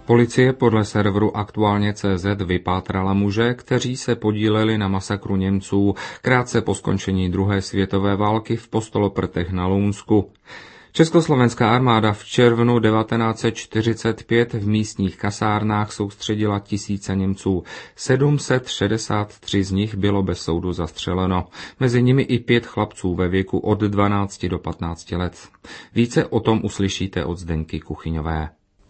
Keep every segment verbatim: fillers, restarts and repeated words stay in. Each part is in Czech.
Policie podle serveru Aktuálně tečka cé zet vypátrala muže, kteří se podíleli na masakru Němců krátce po skončení druhé světové války v Postoloprtech na Lounsku. Československá armáda v červnu devatenáct set čtyřicet pět v místních kasárnách soustředila tisíce Němců. sedm set šedesát tři z nich bylo bez soudu zastřeleno. Mezi nimi i pět chlapců ve věku od dvanácti do patnácti let. Více o tom uslyšíte od Zdenky Kuchyňové.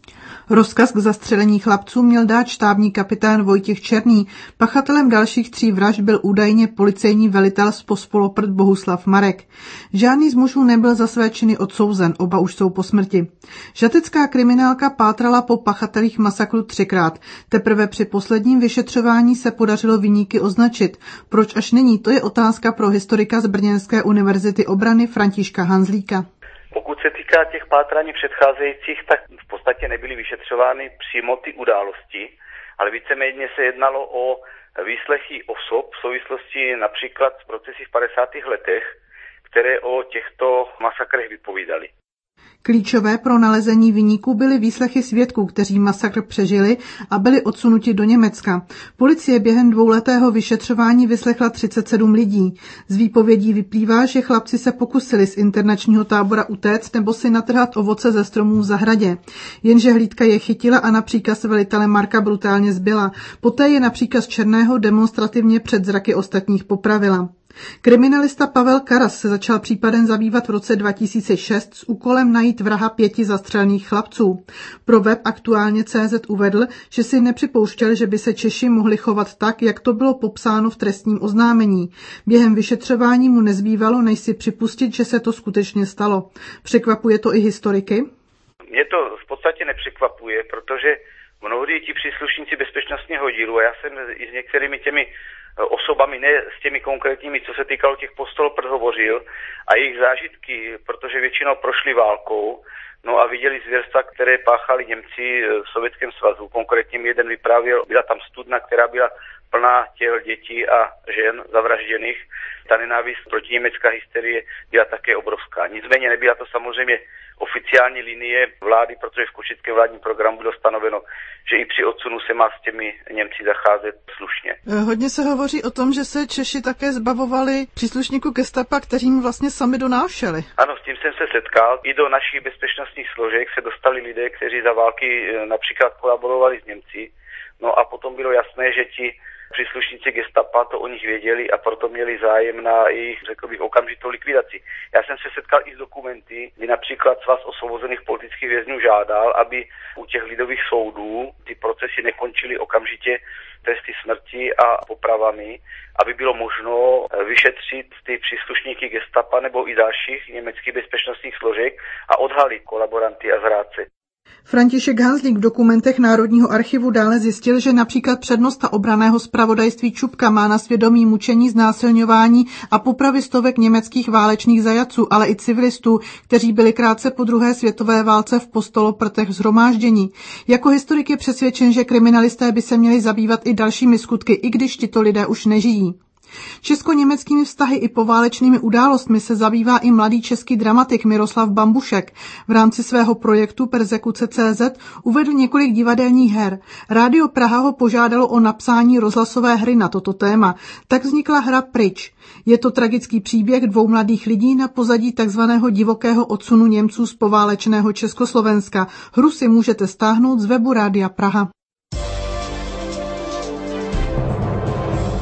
Rozkaz k zastřelení chlapců měl dát štábní kapitán Vojtěch Černý. Pachatelem dalších tří vražd byl údajně policejní velitel z Pospoloprt Bohuslav Marek. Žádný z mužů nebyl za své činy odsouzen, oba už jsou po smrti. Žatecká kriminálka pátrala po pachatelích masakru třikrát. Teprve při posledním vyšetřování se podařilo viníky označit. Proč až nyní, to je otázka pro historika z Brněnské univerzity obrany Františka Hanzlíka. Pokud se týká těch pátrání předcházejících, tak v podstatě nebyly vyšetřovány přímo ty události, ale víceméně se jednalo o výslechy osob v souvislosti například s procesy v padesátých letech, které o těchto masakrech vypovídaly. Klíčové pro nalezení viníků byly výslechy svědků, kteří masakr přežili a byli odsunuti do Německa. Policie během dvouletého vyšetřování vyslechla třicet sedm lidí. Z výpovědí vyplývá, že chlapci se pokusili z internačního tábora utéct nebo si natrhat ovoce ze stromů v zahradě. Jenže hlídka je chytila a na příkaz velitele Marka brutálně zbyla. Poté je na příkaz Černého demonstrativně před zraky ostatních popravila. Kriminalista Pavel Karas se začal případem zabývat v roce dva tisíce šest s úkolem najít vraha pěti zastřelených chlapců. Pro web Aktuálně tečka cé zet uvedl, že si nepřipouštěl, že by se Češi mohli chovat tak, jak to bylo popsáno v trestním oznámení. Během vyšetřování mu nezbývalo, než si připustit, že se to skutečně stalo. Překvapuje to i historiky? Mě to v podstatě nepřekvapuje, protože mnohdy ti příslušníci bezpečnostního dílu, a já jsem i s některými těmi osobami, ne s těmi konkrétními, co se týkalo těch Postoloprt, hovořil, a jejich zážitky, protože většinou prošli válkou, no a viděli zvěrstva, které páchali Němci v Sovětském svazu. Konkrétně jeden vyprávěl, byla tam studna, která byla plná těl dětí a žen zavražděných. Ta nenávist proti německá hysterie byla také obrovská. Nicméně nebyla to samozřejmě oficiální linie vlády, protože v košickém vládním programu bylo stanoveno, že i při odsunu se má s těmi Němci zacházet slušně. Hodně se hovoří o tom, že se Češi také zbavovali příslušníků gestapa, kteřím vlastně sami donášeli. Ano, s tím jsem se setkal. I do našich bezpečnostních složek se dostali lidé, kteří za války například kolaborovali s Němci. No a potom bylo jasné, že ti příslušníci gestapa to o nich věděli a proto měli zájem na jejich, řekl bych, okamžitou likvidaci. Já jsem se setkal i s dokumenty, kdy například Svaz osvobozených politických vězňů žádal, aby u těch lidových soudů ty procesy nekončily okamžitě tresty smrti a popravami, aby bylo možno vyšetřit ty příslušníky gestapa nebo i dalších německých bezpečnostních složek a odhalit kolaboranty a zrádce. František Hanzlík v dokumentech Národního archivu dále zjistil, že například přednosta obranného zpravodajství Čupka má na svědomí mučení, znásilňování a popravy stovek německých válečných zajatců, ale i civilistů, kteří byli krátce po druhé světové válce v Postoloprtech shromáždění. Jako historik je přesvědčen, že kriminalisté by se měli zabývat i dalšími skutky, i když tito lidé už nežijí. Česko-německými vztahy i poválečnými událostmi se zabývá i mladý český dramatik Miroslav Bambušek. V rámci svého projektu Persekuce tečka cé zet uvedl několik divadelních her. Rádio Praha ho požádalo o napsání rozhlasové hry na toto téma. Tak vznikla hra Pryč. Je to tragický příběh dvou mladých lidí na pozadí takzvaného divokého odsunu Němců z poválečného Československa. Hru si můžete stáhnout z webu Rádia Praha.